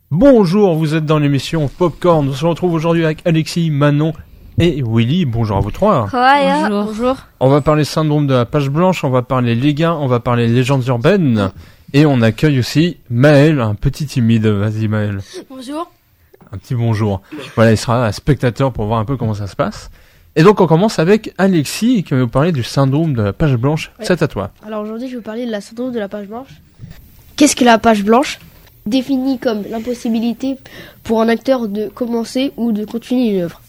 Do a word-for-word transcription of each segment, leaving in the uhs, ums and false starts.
Bonjour, vous êtes dans l'émission Popcorn. On se retrouve aujourd'hui avec Alexis, Manon et Willy. Bonjour à vous trois. Ouais, bonjour. bonjour. On va parler syndrome de la page blanche, on va parler Léguin, on va parler légendes urbaines. Et on accueille aussi Maël, un petit timide. Vas-y Maël. Bonjour. Un petit bonjour. Voilà, il sera un spectateur pour voir un peu comment ça se passe. Et donc on commence avec Alexis qui va nous parler du syndrome de la page blanche. Ouais. C'est à toi. Alors aujourd'hui, je vais vous parler de la syndrome de la page blanche. Qu'est-ce que la page blanche ? Définie comme l'impossibilité pour un acteur de commencer ou de continuer une œuvre.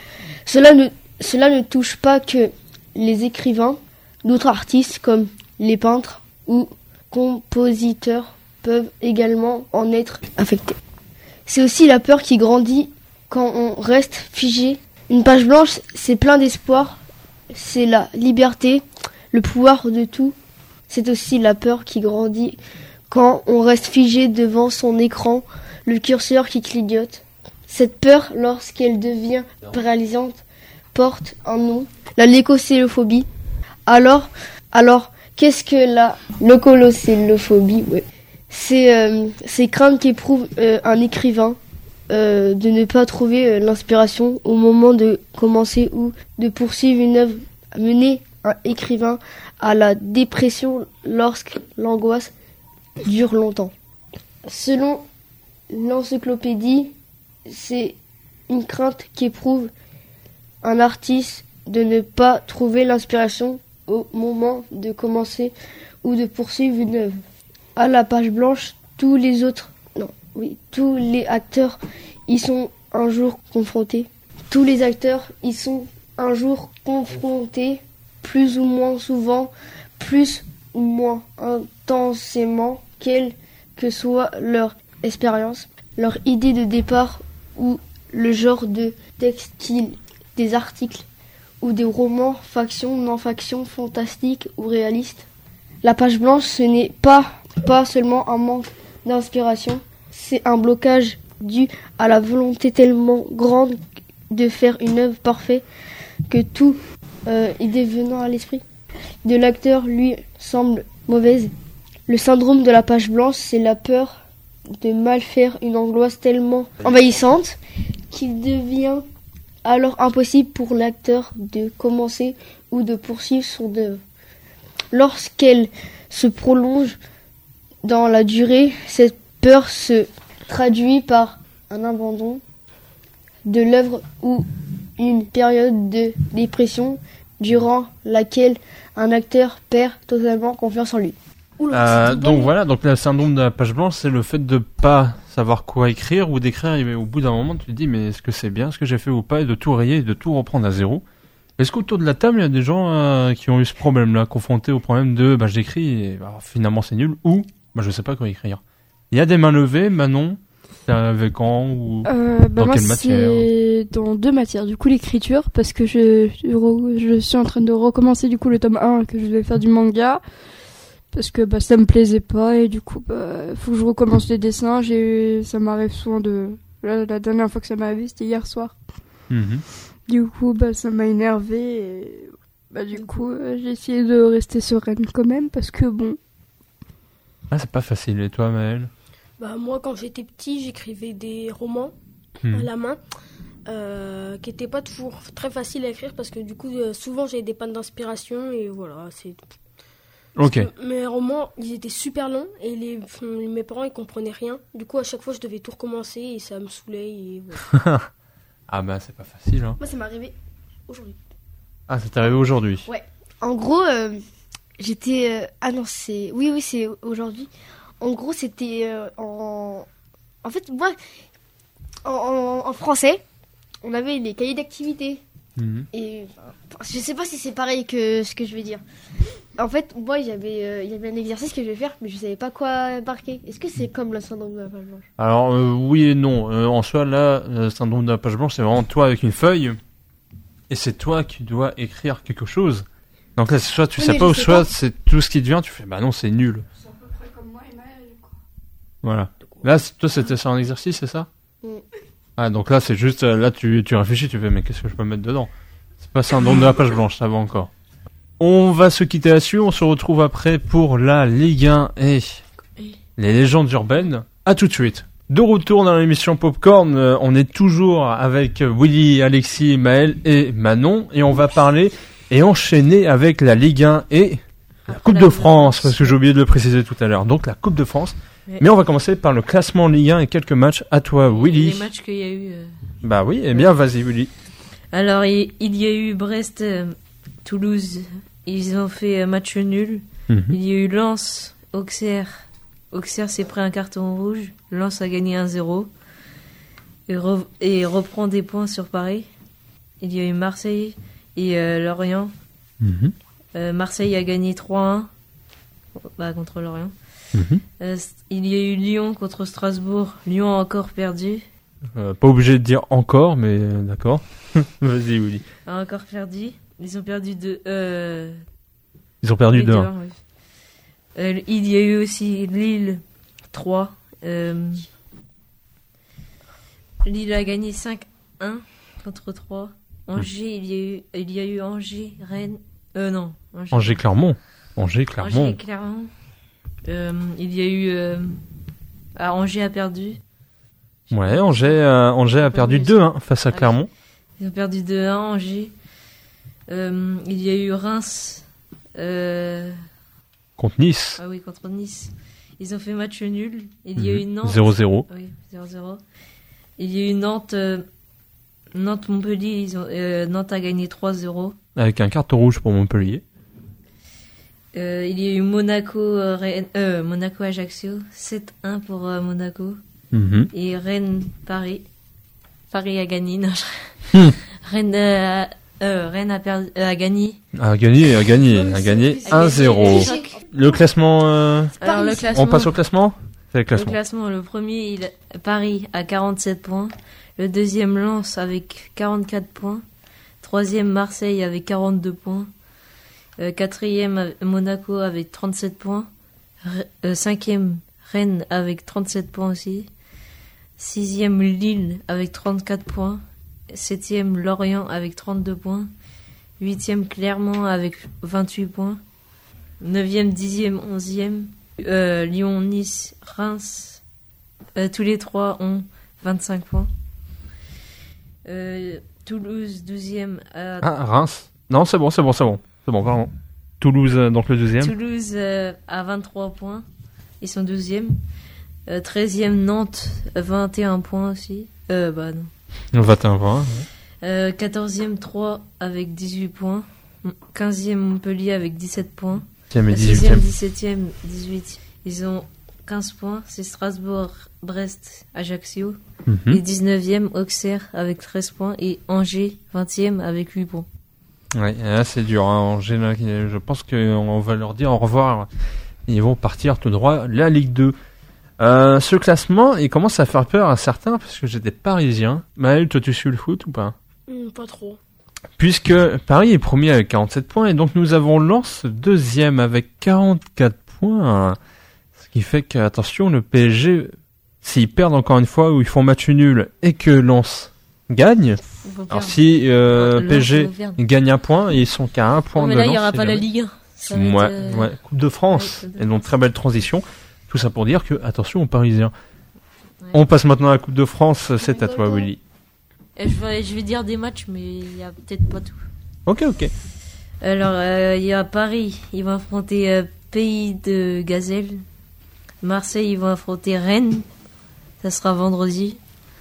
Cela ne, cela ne touche pas que les écrivains, d'autres artistes comme les peintres ou compositeurs peuvent également en être affectés. C'est aussi la peur qui grandit quand on reste figé. Une page blanche, c'est plein d'espoir, c'est la liberté, le pouvoir de tout. C'est aussi la peur qui grandit quand on reste figé devant son écran, le curseur qui clignote. Cette peur, lorsqu'elle devient paralysante, porte un nom, la leucocélophobie. Alors, alors, qu'est-ce que la leucocélophobie ? Ouais. C'est euh, ces craintes qu'éprouve euh, un écrivain euh, de ne pas trouver euh, l'inspiration au moment de commencer ou de poursuivre une œuvre. Mener un écrivain à la dépression lorsque l'angoisse dure longtemps. Selon l'encyclopédie, c'est une crainte qu'éprouve un artiste de ne pas trouver l'inspiration au moment de commencer ou de poursuivre une œuvre. À la page blanche, tous les autres, non, oui, tous les acteurs y sont un jour confrontés. Tous les acteurs y sont un jour confrontés, plus ou moins souvent, plus ou moins intensément, quelle que soit leur expérience, leur idée de départ ou le genre de texte qu'ils, des articles ou des romans, faction, non-faction, fantastiques ou réalistes. La page blanche, ce n'est pas, pas seulement un manque d'inspiration, c'est un blocage dû à la volonté tellement grande de faire une œuvre parfaite que tout euh, idée venant à l'esprit de l'acteur lui semble mauvaise. Le syndrome de la page blanche, c'est la peur de mal faire, une angoisse tellement envahissante qu'il devient alors impossible pour l'acteur de commencer ou de poursuivre son œuvre. Lorsqu'elle se prolonge dans la durée, cette peur se traduit par un abandon de l'œuvre ou une période de dépression durant laquelle un acteur perd totalement confiance en lui. Euh, donc voilà, donc le syndrome de la page blanche, c'est le fait de pas savoir quoi écrire ou d'écrire et au bout d'un moment tu te dis mais est-ce que c'est bien ce que j'ai fait ou pas, et de tout rayer et de tout reprendre à zéro. Est-ce qu'autour de la table il y a des gens euh, qui ont eu ce problème-là, confrontés au problème de bah j'écris et bah, finalement c'est nul, ou bah je sais pas quoi écrire. Il y a des mains levées, Manon, c'est avec quand ou Euh, bah dans moi, quelle matière? c'est dans deux matières. Du coup, l'écriture, parce que je, je, je suis en train de recommencer du coup le tome un que je devais faire du manga. Parce que bah, ça me plaisait pas et du coup, bah, faut que je recommence les dessins. J'ai, ça m'arrive souvent de... La, la dernière fois que ça m'est arrivé, c'était hier soir. Mm-hmm. Du coup, bah, ça m'a énervé et bah, du coup, euh, j'ai essayé de rester sereine quand même parce que bon... Ah c'est pas facile, et toi Maël? Bah, moi, quand j'étais petit, j'écrivais des romans Mm. à la main euh, qui n'étaient pas toujours très faciles à écrire parce que du coup, euh, souvent, j'avais des pannes d'inspiration et voilà, c'est... Ok. Parce que mes romans, ils étaient super longs et les, mes parents, ils comprenaient rien. Du coup, à chaque fois, je devais tout recommencer et ça me saoulait. Et voilà. Ah bah c'est pas facile hein. Moi, ça m'est arrivé aujourd'hui. Ah c'est arrivé aujourd'hui. Ouais. En gros, euh, j'étais... Euh... Ah non, c'est... Oui, oui, c'est aujourd'hui. En gros, c'était euh, en... En fait, moi, en, en, en français, on avait les cahiers d'activité. Mm-hmm. Et enfin, je sais pas si c'est pareil que ce que je vais dire. En fait, moi, j'avais, euh, il y avait un exercice que je vais faire, mais je savais pas quoi marquer. Est-ce que c'est comme le syndrome de la page blanche ? Alors euh, oui et non. Euh, en soi là, le syndrome de la page blanche c'est vraiment toi avec une feuille et c'est toi qui dois écrire quelque chose. Donc là soit tu Oui, sais mais pas je ou sais soit pas. c'est tout ce qui te vient, tu fais bah non c'est nul. C'est à peu près comme moi et Maël, quoi. Voilà. Là c'est- toi c'était sur un exercice, c'est ça ? Mm. Ah donc là c'est juste euh, là tu tu réfléchis, tu fais mais qu'est-ce que je peux mettre dedans ? C'est pas syndrome de la page blanche, ça va encore. On va se quitter là-dessus, on se retrouve après pour la Ligue un et les légendes urbaines. À tout de suite. De retour dans l'émission Popcorn, euh, on est toujours avec Willy, Alexis, Maël et Manon, et on va parler et enchaîner avec la Ligue un et la Coupe la de Coupe de France, France. parce que j'ai oublié de le préciser tout à l'heure. Donc la Coupe de France. Ouais. Mais on va commencer par le classement Ligue un et quelques matchs. À toi, Willy. Les matchs qu'il y a eu. euh. Bah oui, eh bien vas-y, Willy. Alors, il, il y a eu Brest, euh, Toulouse. Ils ont fait euh, match nul. Mhm. Il y a eu Lens, Auxerre. Auxerre s'est pris un carton rouge. Lens a gagné un zéro. Et, re- et reprend des points sur Paris. Il y a eu Marseille et euh, Lorient. Mhm. Euh, Marseille a gagné trois un bah, contre Lorient. Mhm. Euh, il y a eu Lyon contre Strasbourg. Lyon a encore perdu. Euh, pas obligé de dire encore, mais euh, d'accord. Vas-y, Willy. A encore perdu. Ils ont perdu de... Euh, Ils ont perdu les deux. deux, oui. Euh, il y a eu aussi Lille trois. Euh, Lille a gagné cinq un contre trois. Angers, il y a eu, il y a eu Angers, Rennes... Euh, non. Angers, Angers-Clermont. Angers-Clermont. Angers, Clermont. Euh, il y a eu... Euh, ah, Angers a perdu. Ouais, Angers, euh, Angers a perdu deux un face à Ah oui. Clermont. Ils ont perdu deux un, Angers. Euh, il y a eu Reims. Euh, Contre Nice. ah oui, contre Nice. Ils ont fait match nul. Il y a eu Nantes. zéro zéro. Oui, zéro zéro. Il y a eu Nantes. euh, Nantes-Montpellier. Ils ont, euh, Nantes a gagné trois zéro. Avec un carton rouge pour Montpellier. Euh, il y a eu Monaco, euh, Rennes- euh, Monaco-Ajaccio. sept un pour euh, Monaco. Mhm. Et Rennes-Paris. Paris a gagné. Non, Hmm. je- Rennes, euh, euh, Rennes a, perdu, euh, a gagné. A gagné, a gagné, a gagné un zéro. Le classement, euh, Alors, le Paris. classement, on passe au classement? C'est le le classement. classement, le premier, il, Paris à quarante-sept points. Le deuxième, Lens avec quarante-quatre points. Troisième, Marseille avec quarante-deux points. Euh, quatrième, euh, Monaco avec trente-sept points. Re- euh, cinquième, Rennes avec trente-sept points aussi. Sixième, Lille avec trente-quatre points. Septième, Lorient avec trente-deux points. Huitième, Clermont avec vingt-huit points. Neuvième, dixième, onzième. Euh, Lyon, Nice, Reims. Euh, tous les trois ont vingt-cinq points. Euh, Toulouse, douzième. À... Ah, Reims. Non, c'est bon, c'est bon, c'est bon. C'est bon, pardon. Toulouse, euh, donc le deuxième. Toulouse euh, à vingt-trois points. Ils sont douzième. Euh, treizième, Nantes, vingt et un points aussi. Euh, bah non. vingt et un points. Euh, quatorzième, Troyes avec dix-huit points. quinzième, Montpellier avec dix-sept points. Tiens, et sixième, dix-huitième. dix-septième, dix-huit. Ils ont quinze points. C'est Strasbourg, Brest, Ajaccio. Mhm. Et dix-neuvième, Auxerre avec treize points. Et Angers, vingtième avec huit points. Ouais, là, c'est dur, hein. Angers, là, qui- je pense qu'on va leur dire au revoir. Ils vont partir tout droit. La Ligue deux. Euh, ce classement, il commence à faire peur à certains parce que j'ai des Parisiens. Maël, toi, tu suis le foot ou pas? Hum, pas trop. Puisque Paris est premier avec quarante-sept points et donc nous avons Lens deuxième avec quarante-quatre points. Ce qui fait que, attention, le P S G, s'ils perdent encore une fois ou ils font match nul et que Lens gagne, On va alors perdre. si euh, Lens, P S G on va perdre. gagne un point, ils sont qu'à un point Non, mais de là, il Lens. n'y aura si pas la jamais. Ligue un. Ça va être, Ouais, euh, ouais, Coupe de France. ouais, Coupe de Et donc, France. très belle transition. Tout ça pour dire que, attention aux Parisiens. Ouais. On passe maintenant à la Coupe de France. C'est à toi, Willy. Et Je vais, je vais dire des matchs, mais il n'y a peut-être pas tout. Ok, ok. Alors, euh, il y a Paris, ils vont affronter euh, Pays de Gazelle. Marseille, ils vont affronter Rennes. Ça sera vendredi.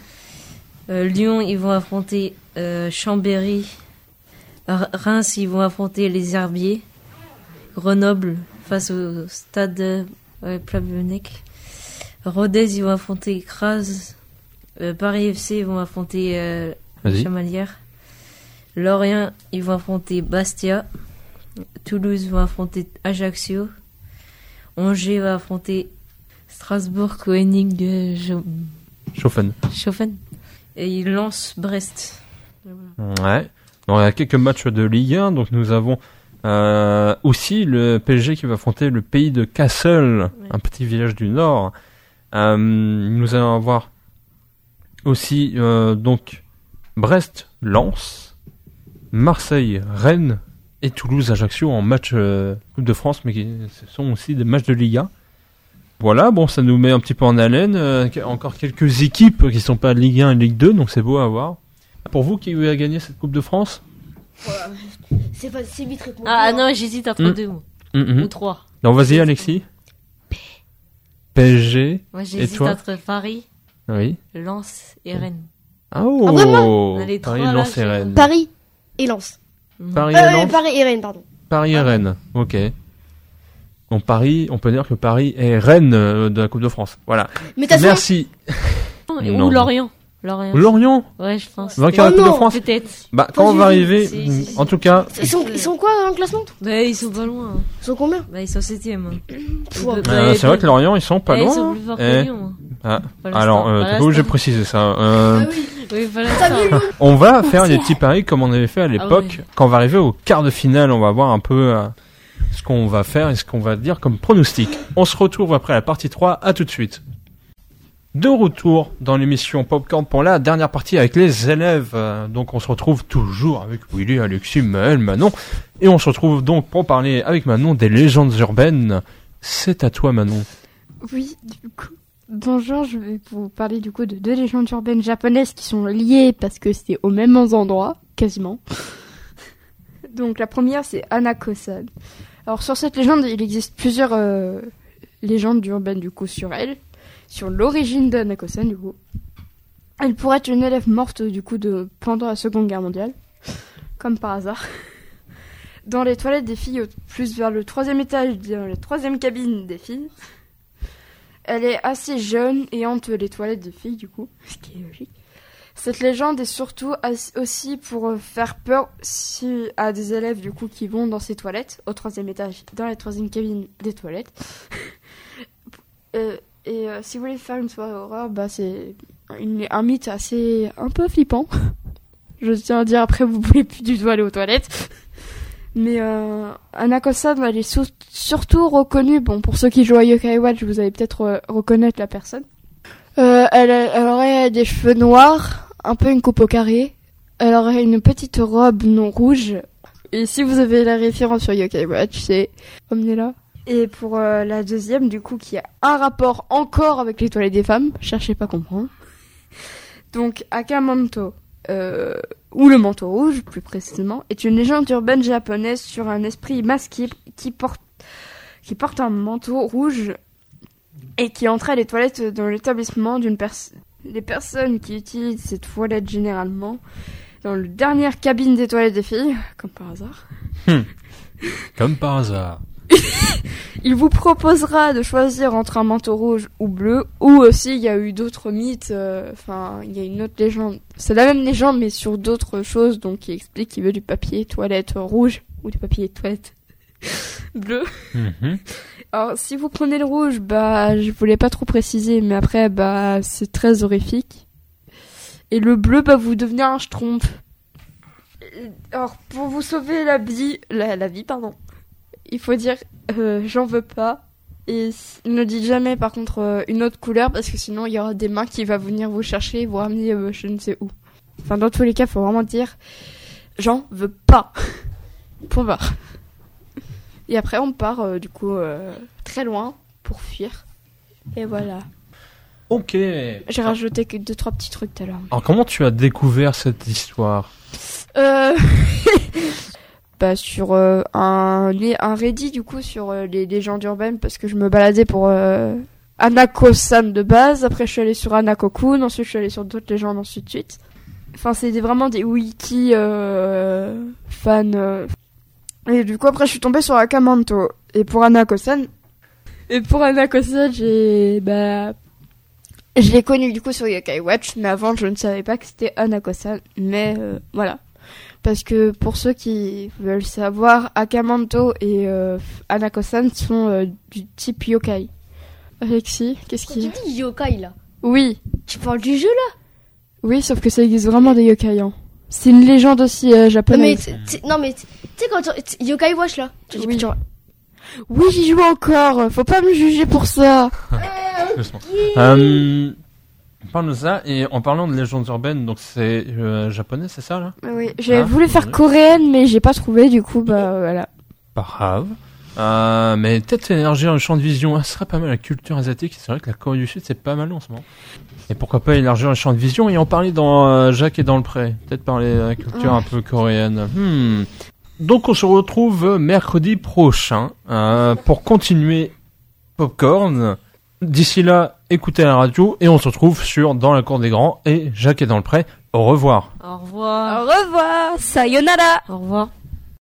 Euh, Lyon, ils vont affronter euh, Chambéry. R- Reims, ils vont affronter les Herbiers. Grenoble, face au stade euh, ouais, Plabennec. Rodez, ils vont affronter Craz. Euh, Paris F C, ils vont affronter euh, Vas-y. Chamalières. Lorient, ils vont affronter Bastia. Toulouse, ils vont affronter Ajaccio. Angers va affronter Strasbourg, Koenig, euh, Jo- Chauffen. Schoffen. Et ils lancent Brest. Ouais. Donc, il y a quelques matchs de Ligue un. Donc, nous avons euh, aussi le P S G qui va affronter le pays de Kassel, Ouais. un petit village du Nord. Euh, nous allons avoir aussi euh, donc Brest, Lens, Marseille, Rennes et Toulouse, Ajaccio en match euh, Coupe de France, mais qui ce sont aussi des matchs de Ligue un. Voilà, bon, ça nous met un petit peu en haleine. Euh, encore quelques équipes qui sont pas Ligue un et Ligue deux, donc c'est beau à voir. Pour vous, qui a gagné cette Coupe de France? Voilà. C'est pas si vite répondu. Ah hein. non, j'hésite entre Mm. deux mots. Mm-hmm. Ou trois. Donc vas-y, Alexis. P S G. Moi, Et j'hésite toi? entre Paris, Oui. Lens et Rennes. Oh, Ah, vraiment Les Paris, trois, là, Lens et je- Rennes. Paris et Lens. Mm. Paris Euh, et Lens. Paris et Rennes, pardon. Paris et Rennes. Ok. Donc Paris, on peut dire que Paris est Rennes euh, de la Coupe de France. Voilà. Mais t'as Merci. Ou Non. Lorient. Lorient. Lorient, Ouais, je pense. vainqueur Oh de la Coupe de non. France. Peut-être. Bah, quand on du va tout. arriver, Si, si, si. en tout cas, Ils sont, ils sont quoi dans le classement? Ouais, ils sont pas loin. hein. Ils sont combien? Bah, ils sont septième. Pff, Ouais. euh, c'est vrai que Lorient, ils sont pas Eh, loin. Ils sont plus forts Eh. que Lyon. Ah, Pour l'instant. alors, euh, Pour t'es pas obligé de l'instant. préciser ça. Euh, Ah oui. Oui, pour T'as vu, l'instant. on va faire des petits paris comme on avait fait à l'époque. Ah ouais. Quand on va arriver au quart de finale, on va voir un peu euh, ce qu'on va faire et ce qu'on va dire comme pronostic. On se retrouve après la partie trois. À tout de suite. De retour dans l'émission Popcorn pour la dernière partie avec les élèves. Euh, Donc on se retrouve toujours avec Willy, Alexis, Maël, Manon. Et on se retrouve donc pour parler avec Manon des légendes urbaines. C'est à toi, Manon. Oui, du coup. Bonjour, je vais vous parler du coup de deux légendes urbaines japonaises qui sont liées parce que c'était au même endroit, quasiment. Donc la première c'est Hanako-san. Alors sur cette légende, il existe plusieurs euh, légendes urbaines du coup sur elle. Sur l'origine de Hanako-san du coup. Elle pourrait être une élève morte du coup de pendant la Seconde Guerre mondiale, comme par hasard. Dans les toilettes des filles, au- plus vers le troisième étage, dans la troisième cabine des filles. Elle est assez jeune et hante les toilettes des filles du coup, ce qui est logique. Cette légende est surtout as- aussi pour euh, faire peur si, à des élèves du coup qui vont dans ces toilettes, au troisième étage, dans la troisième cabine des toilettes. Euh, et euh, si vous voulez faire une soirée horreur, bah c'est une- un mythe assez un peu flippant. Je tiens à dire après vous pouvez plus du tout aller aux toilettes. Mais euh, Hanako-san, elle est sou- surtout reconnue, bon pour ceux qui jouent à Yokai Watch, vous allez peut-être euh, reconnaître la personne. Euh, elle, a- elle aurait des cheveux noirs, un peu une coupe au carré. Elle aurait une petite robe non rouge. Et si vous avez la référence sur Yokai Watch, c'est Omnella. Et pour euh, la deuxième, du coup, qui a un rapport encore avec les toilettes des femmes, cherchez pas à comprendre. Donc, Akamanto, euh, ou le manteau rouge, plus précisément, est une légende urbaine japonaise sur un esprit masqué qui porte, qui porte un manteau rouge et qui entrait les toilettes dans l'établissement d'une personne. Les personnes qui utilisent ces toilettes généralement dans la dernière cabine des toilettes des filles, comme par hasard. Comme par hasard. Il vous proposera de choisir entre un manteau rouge ou bleu, ou aussi il y a eu d'autres mythes, enfin euh, il y a une autre légende, c'est la même légende mais sur d'autres choses, donc qui explique qu'il veut du papier toilette rouge ou du papier toilette bleu. Mm-hmm. Alors si vous prenez le rouge, bah je voulais pas trop préciser, mais après bah c'est très horrifique. Et le bleu, bah vous devenez un schtroumpf. Alors pour vous sauver la vie, la, la vie pardon. Il faut dire euh, j'en veux pas et s- ne dites jamais par contre euh, une autre couleur parce que sinon il y aura des mains qui vont venir vous chercher et vous ramener euh, je ne sais où. Enfin dans tous les cas faut vraiment dire j'en veux pas. Point barre. Et après on part euh, du coup euh, très loin pour fuir. Et voilà. Ok. J'ai rajouté que deux trois petits trucs tout à l'heure. Alors comment tu as découvert cette histoire? Euh... bah sur euh, un un Reddit du coup sur euh, les légendes urbaines parce que je me baladais pour euh, Hanako-san de base, après je suis allée sur Hanako-kun, ensuite je suis allée sur d'autres légendes ensuite de suite. Enfin c'était vraiment des wiki euh, fans euh. Et du coup après je suis tombée sur Akamanto et pour Hanako-san et pour Hanako-san j'ai bah je l'ai connu du coup sur Yokai Watch, mais avant je ne savais pas que c'était Hanako-san, mais euh, voilà. Parce que pour ceux qui veulent savoir, Akamanto et euh, Hanako-san sont euh, du type yokai. Alexis, qu'est-ce Quand qu'il y tu a? dis yokai là, Oui, tu parles du jeu là? oui, sauf que ça existe vraiment des yokai. Hein. C'est une légende aussi euh, Non mais, japonaise. t- t- non mais, t- tu sais quand tu, t- Yokai Watch là, tu, Oui. tu, Oui, j'y joue encore. Faut pas me juger pour ça. Doucement. Euh, on parle de ça, et en parlant de légendes urbaines, donc c'est euh, japonais, c'est ça là? Oui, j'ai Ah, voulu faire oui. coréenne, mais j'ai pas trouvé. Du coup, bah voilà. Pas grave. Euh, mais peut-être élargir le champ de vision, ah, ce serait pas mal la culture asiatique. C'est vrai que la Corée du Sud c'est pas mal en ce moment. Et pourquoi pas élargir le champ de vision et en parler dans euh, Jacques est dans le pré. Peut-être parler de la culture Ouais. un peu coréenne. Hmm. Donc on se retrouve mercredi prochain euh, pour continuer Popcorn. D'ici là, écoutez la radio et on se retrouve sur Dans la cour des grands et Jacques est dans le pré. Au revoir. Au revoir. Au revoir, sayonara. Au revoir.